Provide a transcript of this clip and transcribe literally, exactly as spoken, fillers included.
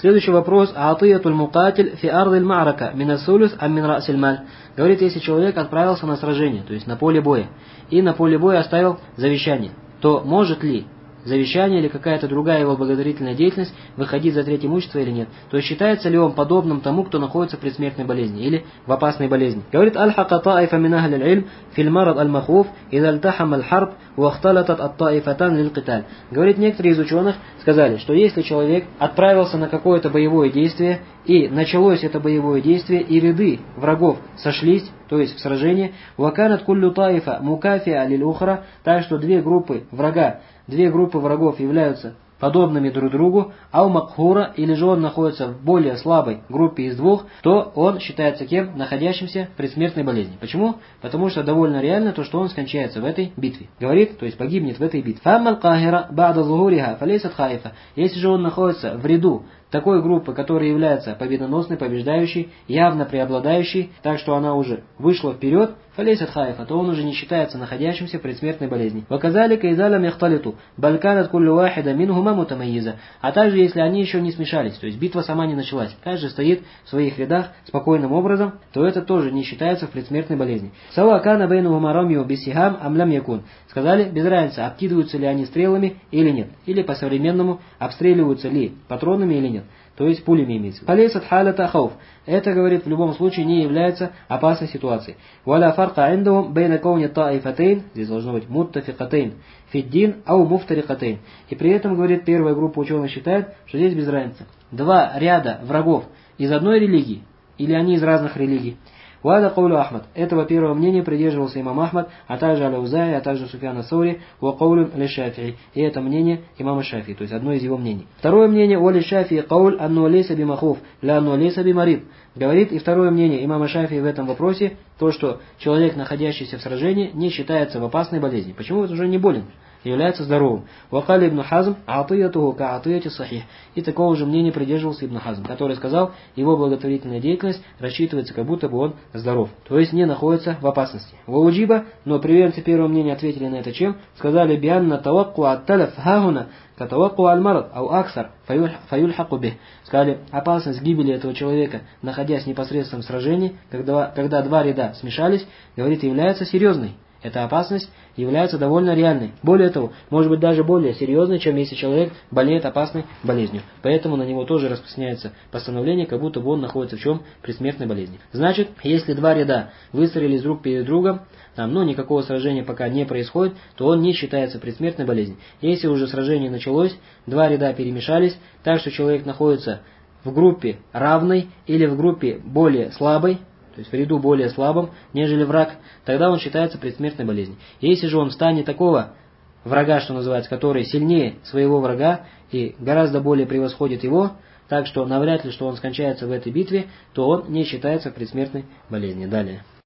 Следующий вопрос. Атиятуль мукатиль фи ардиль ма'рака мин ас-сулюс ам мин ра'силь маль. Говорит, если человек отправился на сражение, то есть на поле боя, и на поле боя оставил завещание, то может ли завещание или какая-то другая его благотворительная деятельность выходить за треть имущества или нет? То есть считается ли он подобным тому, кто находится в предсмертной болезни или в опасной болезни? Говорит, аль-хака таифа мин ахли аль-илм фил марад аль-махуф иза альтахам аль-харб ва ахталатат ат-таифатан лиль-киталь. Говорит, некоторые из ученых сказали, что если человек отправился на какое-то боевое действие, и началось это боевое действие, и ряды врагов сошлись, то есть в сражении, ваканат куллю таифа мукафиа лиль-ухра, так что две группы врага, две группы врагов являются подобными друг другу, ау макхура, или же он находится в более слабой группе из двух, то он считается кем? Находящимся в предсмертной болезни. Почему? Потому что довольно реально то, что он скончается в этой битве. Говорит, то есть погибнет в этой битве. Фаммаль кахира ба'да зухуриха фалейсат хаифа. Если же он находится в ряду такой группы, которая является победоносной, побеждающей, явно преобладающей, так что она уже вышла вперед, фалейсат хаифа, то он уже не считается находящимся в предсмертной болезни. Ваказалика изалям яхталиту, бальканат куллю вахида минхума мутамайиза. А также, если они еще не смешались, то есть битва сама не началась, каждый стоит в своих рядах спокойным образом, то это тоже не считается в предсмертной болезни. Савакана бейнухума рамью бисихам амлям якун. Сказали, без разницы, обкидываются ли они стрелами или нет. Или по-современному, обстреливаются ли патронами или нет. То есть пулями имеется. Фалейсат халята хауф. Это, говорит, в любом случае не является опасной ситуацией. Валя фарка индахум бейна кауни таифатейн. Здесь должно быть муттафикатейн. Фиддин ау муфтарикатейн. И при этом, говорит, первая группа ученых считает, что здесь без разницы. Два ряда врагов из одной религии, или они из разных религий. Вада каулю Ахмад. Этого первого мнения придерживался имам Ахмад, а также Аляузай, а также Суфьян ас-Саури, ва каулю лиш-Шафии. И это мнение имама Шафии, то есть одно из его мнений. Второе мнение у лиш-Шафии кауль анну лейса бимахуф, ля анну лейса бимарид. Говорит, и второе мнение имама Шафии в этом вопросе, то, что человек, находящийся в сражении, не считается в опасной болезни. Почему? Это уже не болен, является здоровым. Вакали ибн Хазм, атиятуху ка атияти сахих. И такого же мнения придерживался ибн Хазм, который сказал, его благотворительная деятельность рассчитывается, как будто бы он здоров. То есть не находится в опасности. Вауджиба, но приверженцы первого мнения ответили на это чем? Сказали, бианна тавакку ат-таляф хагуна, катавакку аль-марад, ау аксар, фаюльхаку бих. Сказали, опасность гибели этого человека, находясь непосредственно в сражении, когда, когда два ряда смешались, говорит, является серьезной. Эта опасность является довольно реальной. Более того, может быть даже более серьезной, чем если человек болеет опасной болезнью. Поэтому на него тоже распространяется постановление, как будто бы он находится в чем? Предсмертной болезни. Значит, если два ряда выстроились друг перед другом, там, но никакого сражения пока не происходит, то он не считается предсмертной болезнью. Если уже сражение началось, два ряда перемешались, так что человек находится в группе равной или в группе более слабой, то есть в ряду более слабым, нежели враг, тогда он считается предсмертной болезнью. Если же он в стане такого врага, что называется, который сильнее своего врага и гораздо более превосходит его, так что навряд ли, что он скончается в этой битве, то он не считается предсмертной болезнью. Далее.